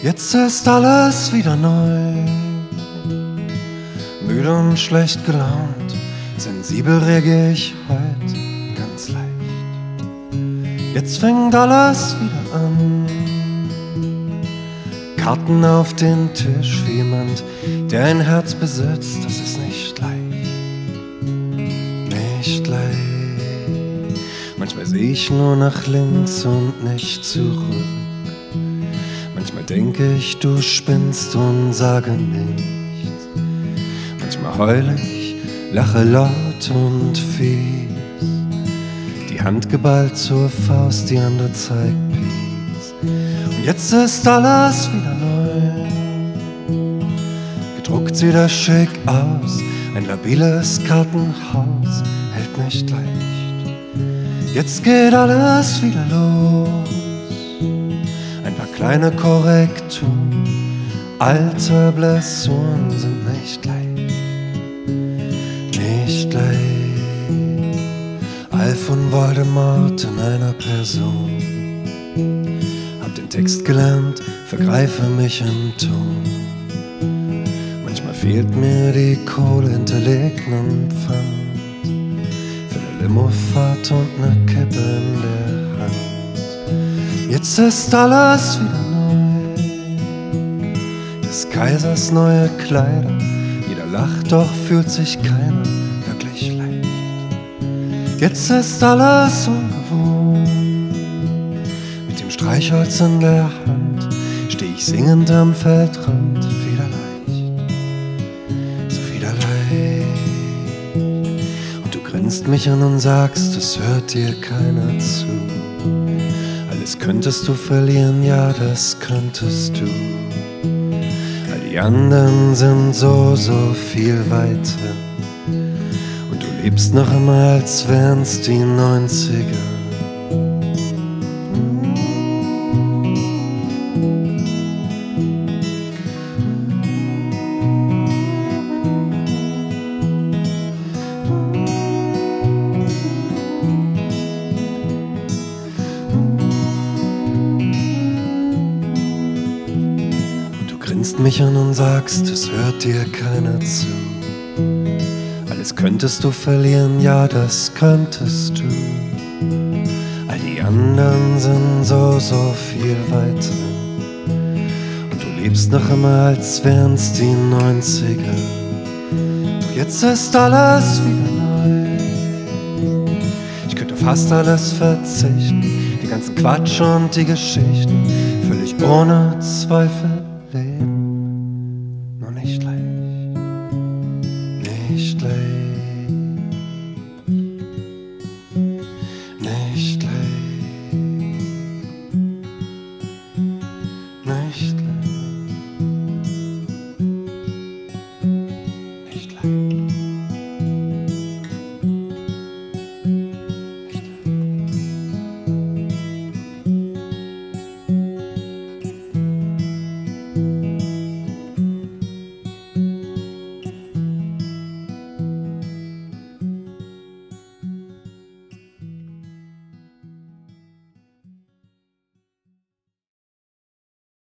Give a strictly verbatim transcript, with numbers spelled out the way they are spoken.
Jetzt ist alles wieder neu, müde und schlecht gelaunt, sensibel reagier ich heut ganz leicht. Jetzt fängt alles wieder an, Karten auf den Tisch für jemand, der ein Herz besitzt, das ist nicht leicht, nicht leicht. Manchmal seh ich nur nach links und nicht zurück. Manchmal denke ich, du spinnst und sage nichts. Manchmal heul ich, lache laut und fies. Die Hand geballt zur Faust, die andere zeigt Peace. Und jetzt ist alles wieder neu. Gedruckt sieht das schick aus, ein labiles Kartenhaus hält nicht leicht. Jetzt geht alles wieder los. Ein paar kleine Korrekturen, alte Blessuren sind nicht leicht, nicht leicht. Alf und Voldemort in einer Person. Hab den Text gelernt, vergreife mich im Ton. Manchmal fehlt mir die Kohle, hinterlegten Pfand für eine Limofahrt und ne Kippe in der Hand. Jetzt ist alles wieder neu, des Kaisers neue Kleider. Jeder lacht, doch fühlt sich keiner wirklich leicht. Jetzt ist alles ungewohnt, mit dem Streichholz in der Hand steh ich singend am Feldrand. Federleicht, so federleicht. Und du grinst mich an und sagst, es hört dir keiner zu. Alles könntest du verlieren, ja, das könntest du. All die anderen sind so, so viel weiter. Und du lebst noch immer, als wären's die neunziger. Grinst mich an und sagst, es hört dir keiner zu. Alles könntest du verlieren, ja, das könntest du. All die anderen sind so, so viel weiter. Und du lebst noch immer, als wären's die neunziger. Doch jetzt ist alles wieder neu. Ich könnte fast alles verzichten, die ganzen Quatsch und die Geschichten, völlig ohne Zweifel.